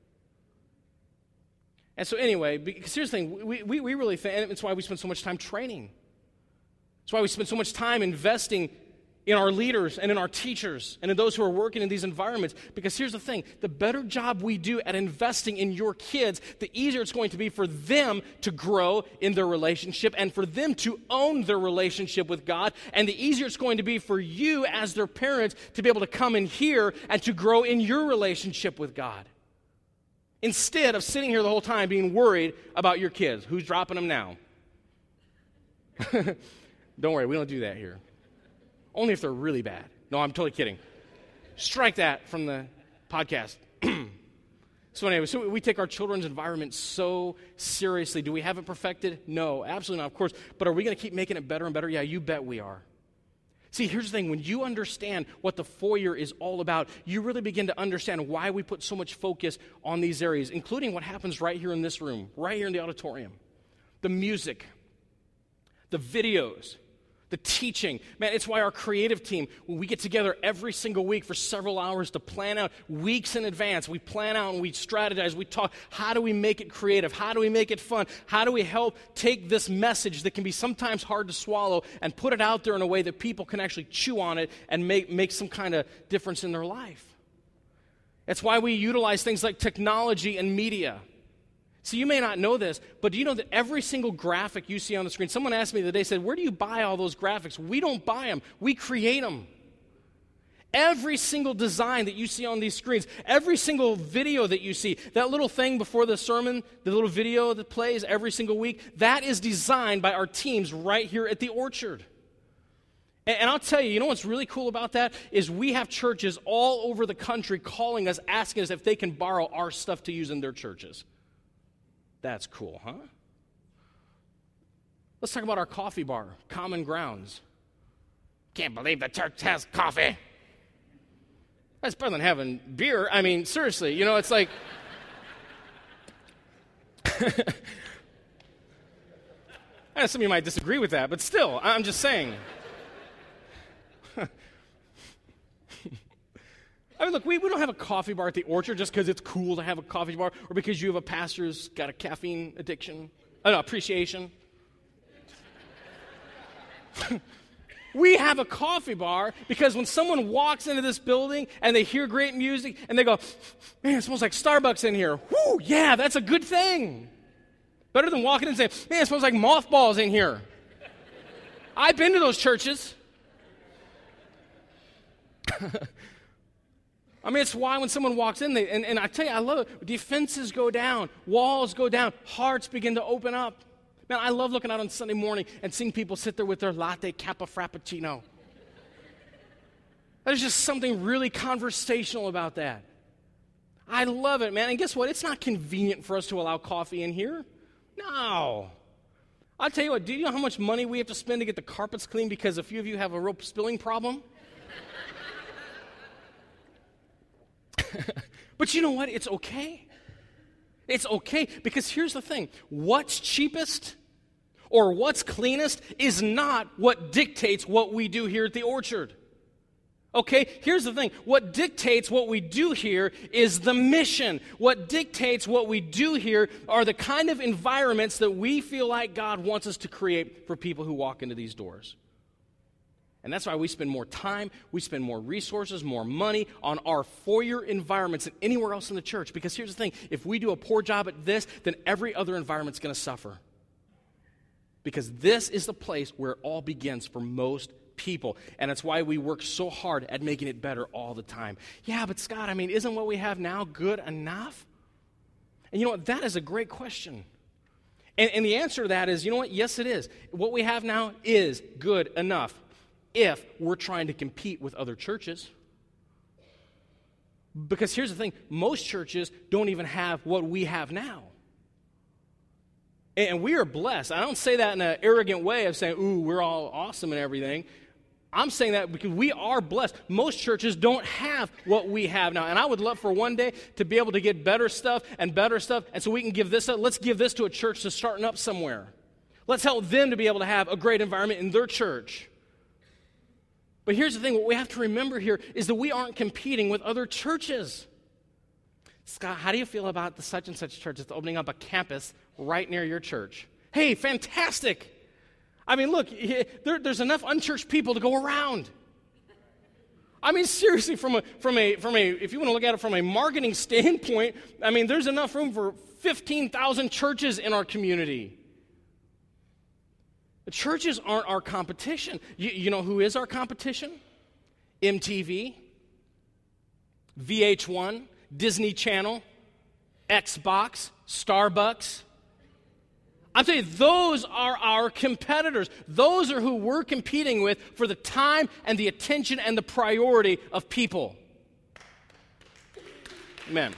And so anyway, because here's the thing, we really think, and it's why we spend so much time training. It's why we spend so much time investing in our leaders and in our teachers and in those who are working in these environments. Because here's the thing, the better job we do at investing in your kids, the easier it's going to be for them to grow in their relationship and for them to own their relationship with God. And the easier it's going to be for you as their parents to be able to come in here and to grow in your relationship with God. Instead of sitting here the whole time being worried about your kids. Who's dropping them now? Don't worry, we don't do that here. Only if they're really bad. No, I'm totally kidding. Strike that from the podcast. So anyway, we take our children's environment so seriously. Do we have it perfected? No, absolutely not, of course. But are we going to keep making it better and better? Yeah, you bet we are. See, here's the thing. When you understand what the foyer is all about, you really begin to understand why we put so much focus on these areas, including what happens right here in this room, right here in the auditorium. The music, the videos, The teaching. Man, it's why our creative team, when we get together every single week for several hours to plan out weeks in advance, we plan out and we strategize, we talk, how do we make it creative? How do we make it fun? How do we help take this message that can be sometimes hard to swallow and put it out there in a way that people can actually chew on it and make some kind of difference in their life? That's why we utilize things like technology and media. So you may not know this, but do you know that every single graphic you see on the screen, someone asked me the other day, said, where do you buy all those graphics? We don't buy them. We create them. Every single design that you see on these screens, every single video that you see, that little thing before the sermon, the little video that plays every single week, that is designed by our teams right here at the Orchard. And I'll tell you, you know what's really cool about that is we have churches all over the country calling us, asking us if they can borrow our stuff to use in their churches. That's cool, huh? Let's talk about our coffee bar, Common Grounds. Can't believe the church has coffee. That's better than having beer. I mean, seriously, you know, it's like... Some of you might disagree with that, but still, I'm just saying. I mean, look, we don't have a coffee bar at the Orchard just because it's cool to have a coffee bar or because you have a pastor who's got a caffeine addiction, appreciation. We have a coffee bar because when someone walks into this building and they hear great music and they go, man, it smells like Starbucks in here. Whoo, yeah, that's a good thing. Better than walking in and saying, man, it smells like mothballs in here. I've been to those churches. I mean, it's why when someone walks in, and I tell you, I love it. Defenses go down, walls go down, hearts begin to open up. Man, I love looking out on Sunday morning and seeing people sit there with their latte Kappa Frappuccino. There's just something really conversational about that. I love it, man. And guess what? It's not convenient for us to allow coffee in here. No. I'll tell you what, do you know how much money we have to spend to get the carpets clean because a few of you have a rope spilling problem? But you know what? It's okay. It's okay because here's the thing. What's cheapest or what's cleanest is not what dictates what we do here at the Orchard. Okay? Here's the thing. What dictates what we do here is the mission. What dictates what we do here are the kind of environments that we feel like God wants us to create for people who walk into these doors. And that's why we spend more time, we spend more resources, more money on our foyer environments than anywhere else in the church. Because here's the thing, if we do a poor job at this, then every other environment's going to suffer. Because this is the place where it all begins for most people. And that's why we work so hard at making it better all the time. Yeah, but Scott, I mean, isn't what we have now good enough? And you know what, that is a great question. And the answer to that is, you know what, yes it is. What we have now is good enough. If we're trying to compete with other churches. Because here's the thing, most churches don't even have what we have now. And we are blessed. I don't say that in an arrogant way of saying, ooh, we're all awesome and everything. I'm saying that because we are blessed. Most churches don't have what we have now. And I would love for one day to be able to get better stuff. And so we can give this up. Let's give this to a church that's starting up somewhere. Let's help them to be able to have a great environment in their church. But here's the thing, what we have to remember here is that we aren't competing with other churches. Scott, how do you feel about the such and such church that's opening up a campus right near your church? Hey, fantastic. I mean, look, there's enough unchurched people to go around. I mean, seriously, from a if you want to look at it from a marketing standpoint, I mean, there's enough room for 15,000 churches in our community. The churches aren't our competition. You know who is our competition? MTV, VH1, Disney Channel, Xbox, Starbucks. I'm telling you, those are our competitors. Those are who we're competing with for the time and the attention and the priority of people. Amen.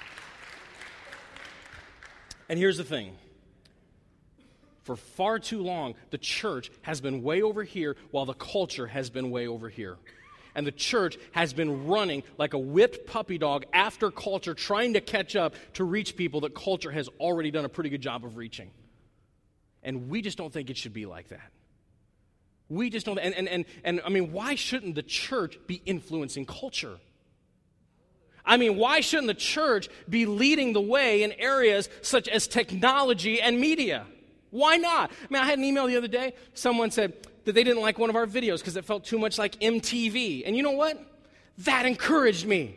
And here's the thing. For far too long, the church has been way over here while the culture has been way over here. And the church has been running like a whipped puppy dog after culture, trying to catch up to reach people that culture has already done a pretty good job of reaching. And we just don't think it should be like that. We just know that. And I mean, why shouldn't the church be influencing culture? I mean, why shouldn't the church be leading the way in areas such as technology and media? Why not? I mean, I had an email the other day. Someone said that they didn't like one of our videos because it felt too much like MTV. And you know what? That encouraged me.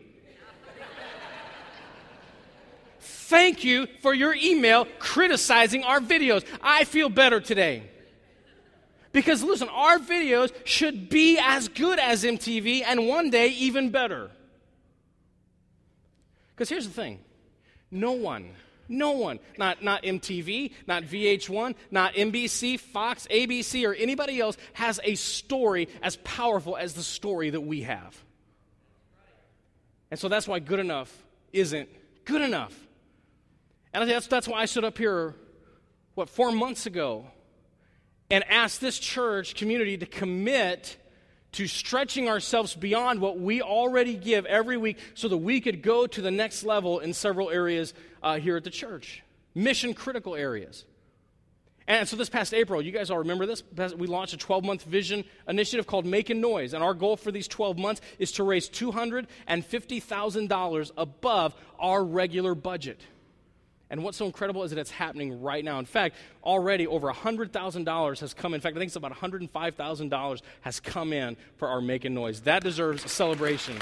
Thank you for your email criticizing our videos. I feel better today. Because listen, our videos should be as good as MTV and one day even better. Because here's the thing. No one, not MTV, not VH1, not NBC, Fox, ABC, or anybody else has a story as powerful as the story that we have. And so that's why good enough isn't good enough. And I think that's why I stood up here, 4 months ago, and asked this church community to commit to stretching ourselves beyond what we already give every week so that we could go to the next level in several areas here at the church, mission-critical areas. And so this past April, you guys all remember this, we launched a 12-month vision initiative called Making Noise, and our goal for these 12 months is to raise $250,000 above our regular budget. And what's so incredible is that it's happening right now. In fact, already over $100,000 has come in. In fact, I think it's about $105,000 has come in for our Making Noise. That deserves a celebration.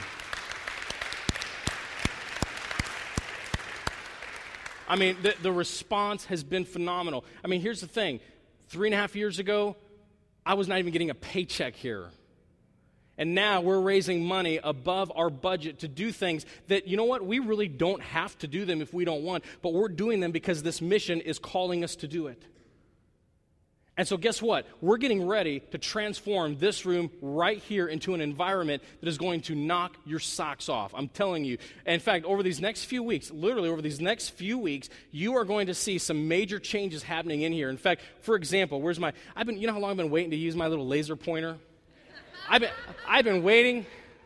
I mean, the response has been phenomenal. I mean, here's the thing. 3.5 years ago, I was not even getting a paycheck here. And now we're raising money above our budget to do things that, you know what, we really don't have to do them if we don't want, but we're doing them because this mission is calling us to do it. And so guess what? We're getting ready to transform this room right here into an environment that is going to knock your socks off. I'm telling you. And in fact, over these next few weeks, literally over these next few weeks, you are going to see some major changes happening in here. In fact, for example, you know how long I've been waiting to use my little laser pointer? I've been waiting.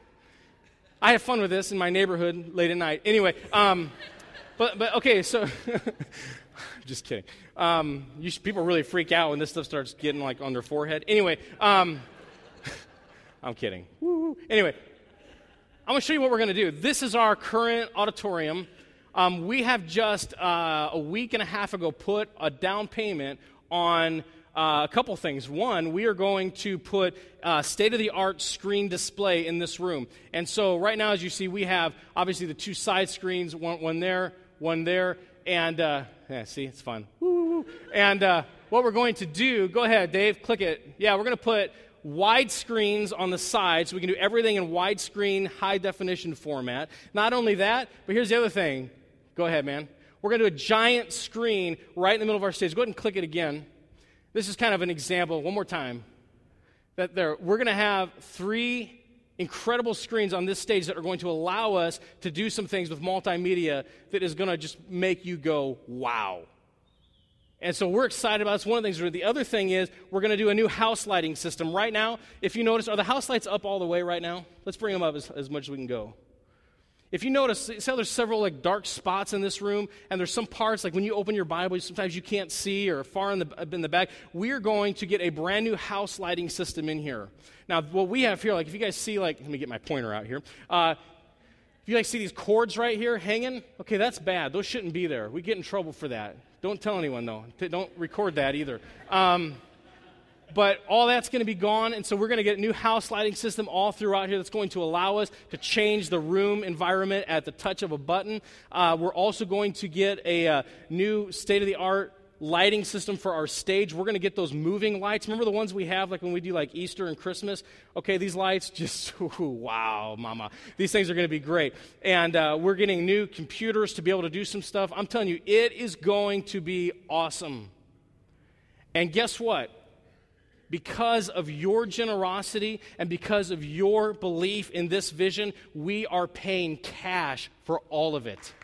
I have fun with this in my neighborhood late at night. Anyway, but okay, so just kidding. People really freak out when this stuff starts getting like on their forehead. Anyway, I'm kidding. Woo. Anyway, I'm going to show you what we're going to do. This is our current auditorium. We have just a week and a half ago put a down payment on a couple things. One, we are going to put state-of-the-art screen display in this room. And so right now, as you see, we have obviously the two side screens, one there, and see, it's fun. Woo. And what we're going to do, go ahead, Dave, click it. Yeah, we're going to put wide screens on the side so we can do everything in widescreen, high-definition format. Not only that, but here's the other thing. Go ahead, man. We're going to do a giant screen right in the middle of our stage. Go ahead and click it again. This is kind of an example, one more time, we're going to have 3 incredible screens on this stage that are going to allow us to do some things with multimedia that is going to just make you go, wow. And so we're excited about this. One of the things, the other thing is we're going to do a new house lighting system. Right now, if you notice, are the house lights up all the way right now? Let's bring them up as much as we can go. If you notice, see how there's several dark spots in this room, and there's some parts, like when you open your Bible, sometimes you can't see, or far in the back. We are going to get a brand new house lighting system in here. Now, what we have here, if you guys see, let me get my pointer out here. If you see these cords right here hanging, okay, that's bad. Those shouldn't be there. We get in trouble for that. Don't tell anyone, though. Don't record that either. But all that's going to be gone, and so we're going to get a new house lighting system all throughout here that's going to allow us to change the room environment at the touch of a button. We're also going to get a new state-of-the-art lighting system for our stage. We're going to get those moving lights. Remember the ones we have when we do Easter and Christmas? Okay, these lights just, wow, mama. These things are going to be great. And we're getting new computers to be able to do some stuff. I'm telling you, it is going to be awesome. And guess what? Because of your generosity and because of your belief in this vision, we are paying cash for all of it.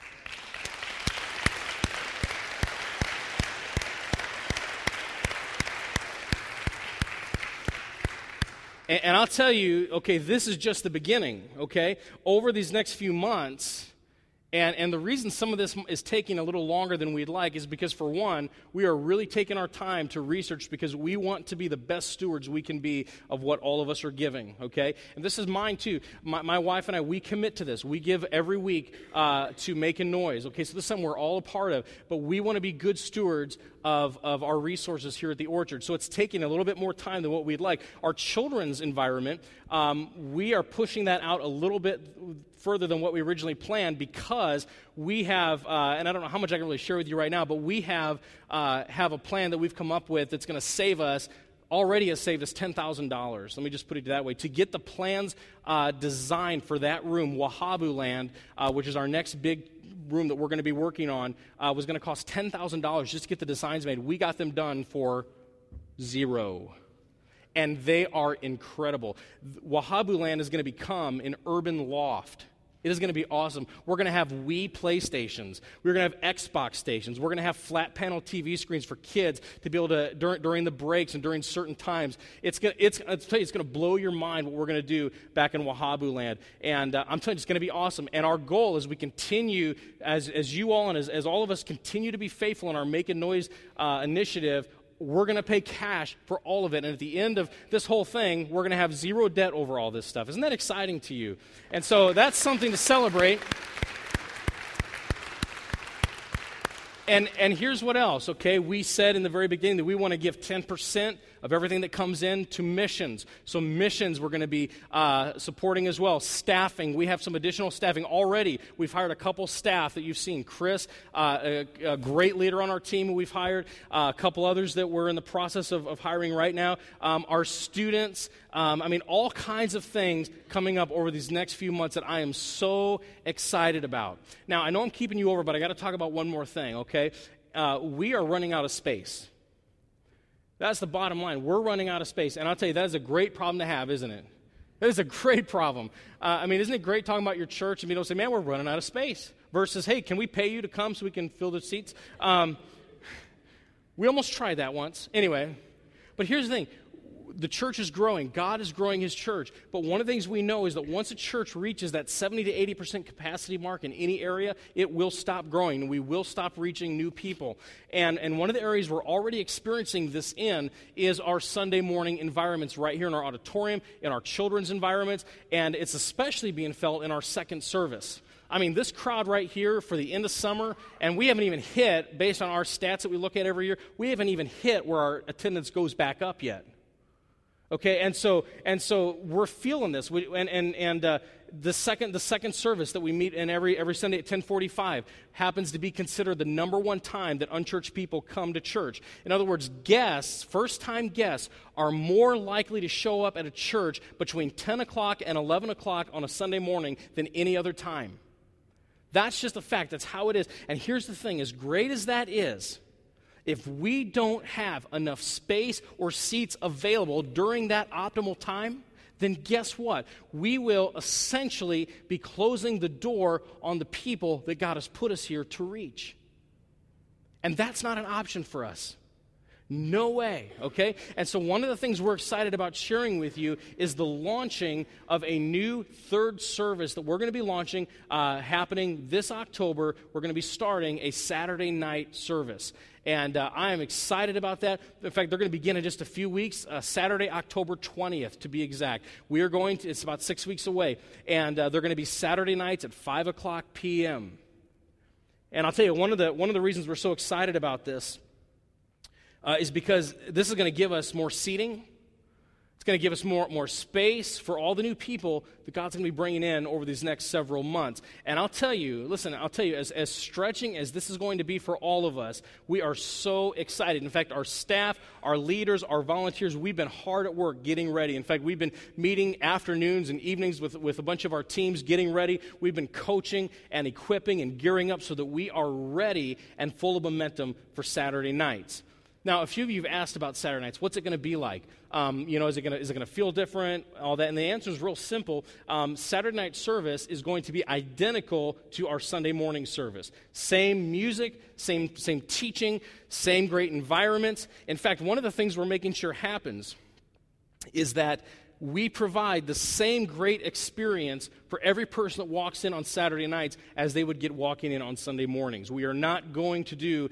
And I'll tell you, okay, this is just the beginning, okay? Over these next few months, And the reason some of this is taking a little longer than we'd like is because, for one, we are really taking our time to research because we want to be the best stewards we can be of what all of us are giving, okay? And this is mine, too. My wife and I, we commit to this. We give every week to Making Noise, okay? So this is something we're all a part of, but we want to be good stewards of our resources here at the Orchard. So it's taking a little bit more time than what we'd like. Our children's environment, we are pushing that out a little bit further than what we originally planned because we have, and I don't know how much I can really share with you right now, but we have a plan that we've come up with that's going to save us, already has saved us $10,000. Let me just put it that way. To get the plans designed for that room, Wahhabu Land, which is our next big room that we're going to be working on, was going to cost $10,000 just to get the designs made. We got them done for $0. And they are incredible. Wahhabu Land is going to become an urban loft. It is going to be awesome. We're going to have Wii PlayStations. We're going to have Xbox stations. We're going to have flat panel TV screens for kids to be able to, during the breaks and during certain times. It's going to blow your mind what we're going to do back in Wahhabu Land. And I'm telling you, it's going to be awesome. And our goal as we continue, as you all and as all of us continue to be faithful in our Making Noise initiative, we're going to pay cash for all of it. And at the end of this whole thing, we're going to have zero debt over all this stuff. Isn't that exciting to you? And so that's something to celebrate. And here's what else, okay? We said in the very beginning that we want to give 10% of everything that comes in to missions. So missions we're going to be supporting as well. Staffing, we have some additional staffing already. We've hired a couple staff that you've seen. Chris, a great leader on our team who we've hired. A couple others that we're in the process of hiring right now. Our students, all kinds of things coming up over these next few months that I am so excited about. Now, I know I'm keeping you over, but I got to talk about one more thing, okay? We are running out of space. That's the bottom line. We're running out of space. And I'll tell you, that is a great problem to have, isn't it? That is a great problem. Isn't it great talking about your church and people say, man, we're running out of space? Versus, hey, can we pay you to come so we can fill the seats? We almost tried that once. Anyway, but here's the thing. The church is growing. God is growing his church. But one of the things we know is that once a church reaches that 70 to 80% capacity mark in any area, it will stop growing. We will stop reaching new people. And one of the areas we're already experiencing this in is our Sunday morning environments right here in our auditorium, in our children's environments, and it's especially being felt in our second service. This crowd right here for the end of summer, and we haven't even hit, based on our stats that we look at every year, we haven't even hit where our attendance goes back up yet. Okay, and so we're feeling this. The second service that we meet in every Sunday at 10:45 happens to be considered the number one time that unchurched people come to church. In other words, guests, first-time guests, are more likely to show up at a church between 10 o'clock and 11 o'clock on a Sunday morning than any other time. That's just a fact. That's how it is. And here's the thing. As great as that is, if we don't have enough space or seats available during that optimal time, then guess what? We will essentially be closing the door on the people that God has put us here to reach. And that's not an option for us. No way, okay? And so one of the things we're excited about sharing with you is the launching of a new third service that we're going to be launching happening this October. We're going to be starting a Saturday night service. And I am excited about that. In fact, they're going to begin in just a few weeks, Saturday, October 20th, to be exact. We are going to, it's about 6 weeks away, and they're going to be Saturday nights at 5 o'clock p.m. And I'll tell you, one of the reasons we're so excited about this is because this is going to give us more seating. It's going to give us more space for all the new people that God's going to be bringing in over these next several months. And I'll tell you, as stretching as this is going to be for all of us, we are so excited. In fact, our staff, our leaders, our volunteers, we've been hard at work getting ready. In fact, we've been meeting afternoons and evenings with a bunch of our teams getting ready. We've been coaching and equipping and gearing up so that we are ready and full of momentum for Saturday nights. Now, a few of you have asked about Saturday nights. What's it going to be like? Is it going to feel different? All that, and the answer is real simple. Saturday night service is going to be identical to our Sunday morning service. Same music, same teaching, same great environments. In fact, one of the things we're making sure happens is that we provide the same great experience for every person that walks in on Saturday nights as they would get walking in on Sunday mornings. We are not going to do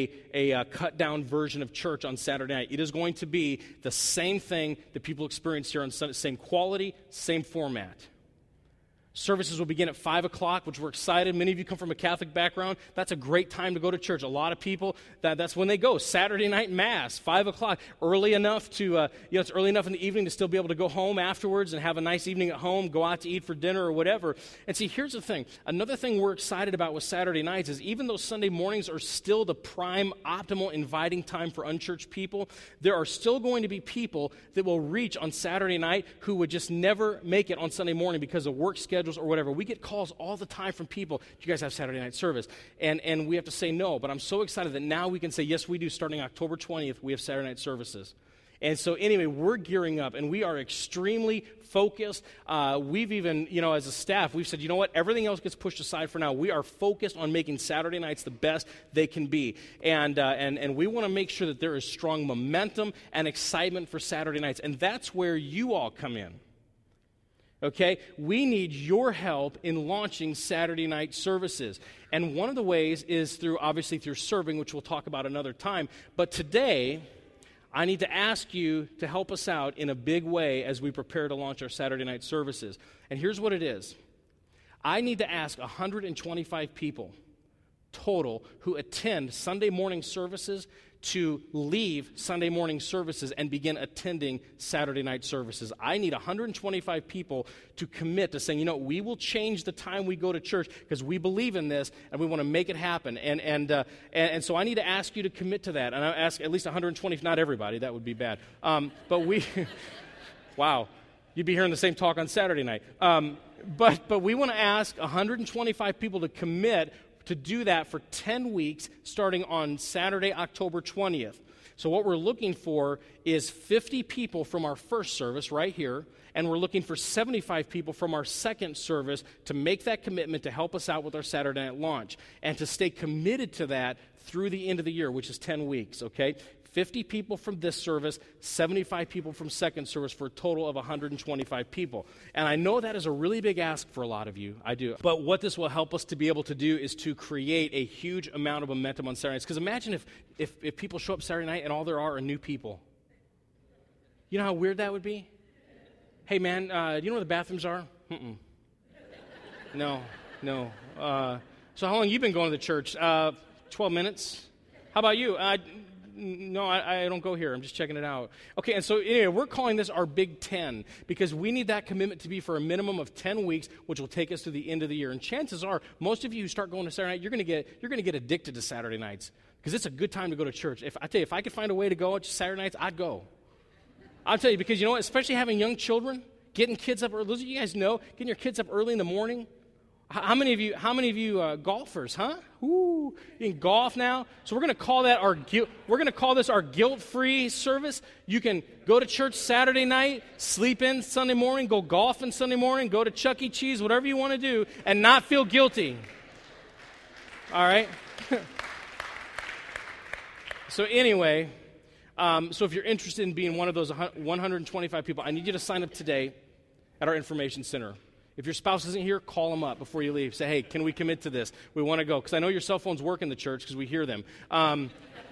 a cut-down version of church on Saturday night. It is going to be the same thing that people experience here on Sunday, same quality, same format. Services will begin at 5 o'clock, which we're excited. Many of you come from a Catholic background. That's a great time to go to church. A lot of people, that's when they go. Saturday night Mass, 5 o'clock. Early enough to, it's early enough in the evening to still be able to go home afterwards and have a nice evening at home, go out to eat for dinner or whatever. And see, here's the thing. Another thing we're excited about with Saturday nights is even though Sunday mornings are still the prime, optimal, inviting time for unchurched people, there are still going to be people that will reach on Saturday night who would just never make it on Sunday morning because of work schedules or whatever. We get calls all the time from people, do you guys have Saturday night service? And we have to say no, but I'm so excited that now we can say, yes, we do. Starting October 20th, we have Saturday night services. And so anyway, we're gearing up, and we are extremely focused. We've even, as a staff, we've said, you know what, everything else gets pushed aside for now. We are focused on making Saturday nights the best they can be. And we want to make sure that there is strong momentum and excitement for Saturday nights. And that's where you all come in. Okay, we need your help in launching Saturday night services. And one of the ways is obviously through serving, which we'll talk about another time. But today, I need to ask you to help us out in a big way as we prepare to launch our Saturday night services. And here's what it is. I need to ask 125 people total who attend Sunday morning services to leave Sunday morning services and begin attending Saturday night services. I need 125 people to commit to saying, we will change the time we go to church because we believe in this and we want to make it happen. And so I need to ask you to commit to that. And I ask at least 120, not everybody, that would be bad. But we, wow, you'd be hearing the same talk on Saturday night. But we want to ask 125 people to commit to do that for 10 weeks starting on Saturday, October 20th. So what we're looking for is 50 people from our first service right here, and we're looking for 75 people from our second service to make that commitment to help us out with our Saturday night launch and to stay committed to that through the end of the year, which is 10 weeks, okay? 50 people from this service, 75 people from second service for a total of 125 people. And I know that is a really big ask for a lot of you. I do. But what this will help us to be able to do is to create a huge amount of momentum on Saturday nights. Because imagine if people show up Saturday night and all there are new people. You know how weird that would be? Hey, man, do you know where the bathrooms are? Mm-mm. No. So how long have you been going to the church? 12 minutes. How about you? No, I don't go here. I'm just checking it out. Okay, and so anyway, we're calling this our Big 10 because we need that commitment to be for a minimum of 10 weeks, which will take us to the end of the year. And chances are, most of you who start going to Saturday night, you're going to get addicted to Saturday nights because it's a good time to go to church. If I could find a way to go on Saturday nights, I'd go. I'll tell you, because you know what? Especially having young children, getting kids up early. Those of you guys know, getting your kids up early in the morning. How many of you golfers, huh? Ooh, you can golf now. So we're going to call that our guilt-free service. You can go to church Saturday night, sleep in Sunday morning, go golfing Sunday morning, go to Chuck E. Cheese, whatever you want to do, and not feel guilty. All right. So anyway, so if you're interested in being one of those 125 people, I need you to sign up today at our information center. If your spouse isn't here, call them up before you leave. Say, hey, can we commit to this? We want to go. Because I know your cell phones work in the church because we hear them. And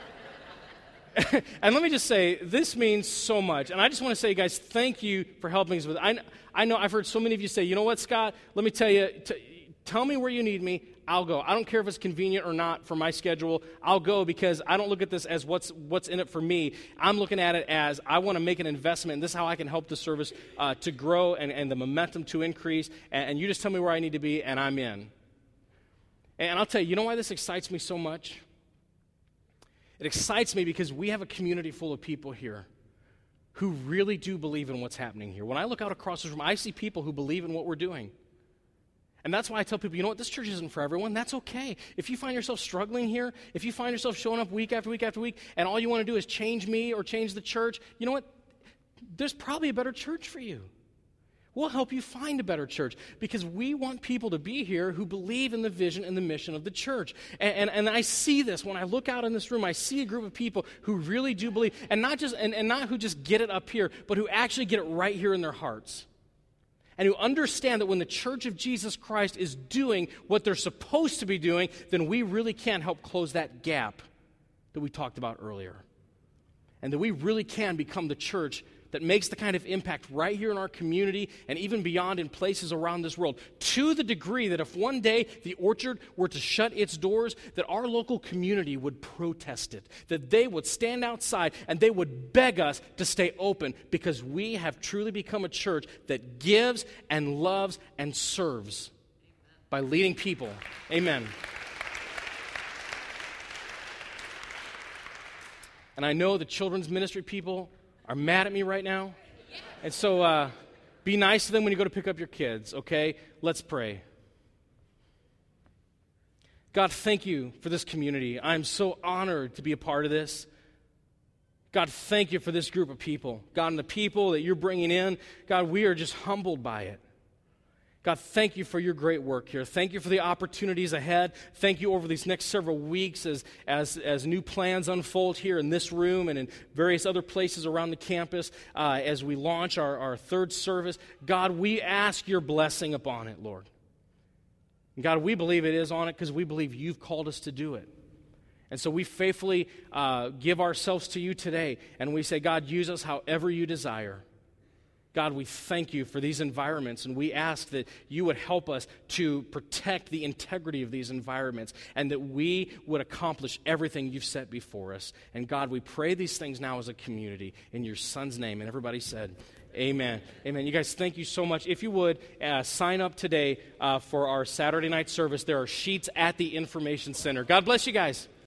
let me just say, this means so much. And I just want to say, guys, thank you for helping us with it. I know I've heard so many of you say, you know what, Scott? Let me tell you, tell me where you need me. I'll go. I don't care if it's convenient or not for my schedule. I'll go because I don't look at this as what's in it for me. I'm looking at it as I want to make an investment, and this is how I can help the service to grow and the momentum to increase. And you just tell me where I need to be, and I'm in. And I'll tell you know why this excites me so much? It excites me because we have a community full of people here who really do believe in what's happening here. When I look out across this room, I see people who believe in what we're doing. And that's why I tell people, you know what, this church isn't for everyone. That's okay. If you find yourself struggling here, if you find yourself showing up week after week after week, and all you want to do is change me or change the church, you know what? There's probably a better church for you. We'll help you find a better church because we want people to be here who believe in the vision and the mission of the church. And I see this when I look out in this room. I see a group of people who really do believe, and not who just get it up here, but who actually get it right here in their hearts. And who understand that when the Church of Jesus Christ is doing what they're supposed to be doing, then we really can help close that gap that we talked about earlier. And that we really can become the church that makes the kind of impact right here in our community and even beyond in places around this world, to the degree that if one day the Orchard were to shut its doors, that our local community would protest it, that they would stand outside and they would beg us to stay open because we have truly become a church that gives and loves and serves by leading people. Amen. And I know the children's ministry people are mad at me right now. And so be nice to them when you go to pick up your kids, okay? Let's pray. God, thank you for this community. I'm so honored to be a part of this. God, thank you for this group of people. God, and the people that you're bringing in, God, we are just humbled by it. God, thank you for your great work here. Thank you for the opportunities ahead. Thank you over these next several weeks as new plans unfold here in this room and in various other places around the campus as we launch our third service. God, we ask your blessing upon it, Lord. And God, we believe it is on it because we believe you've called us to do it. And so we faithfully give ourselves to you today, and we say, God, use us however you desire. God, we thank you for these environments, and we ask that you would help us to protect the integrity of these environments and that we would accomplish everything you've set before us. And God, we pray these things now as a community in your Son's name. And everybody said, amen. Amen. You guys, thank you so much. If you would, sign up today for our Saturday night service. There are sheets at the information center. God bless you guys.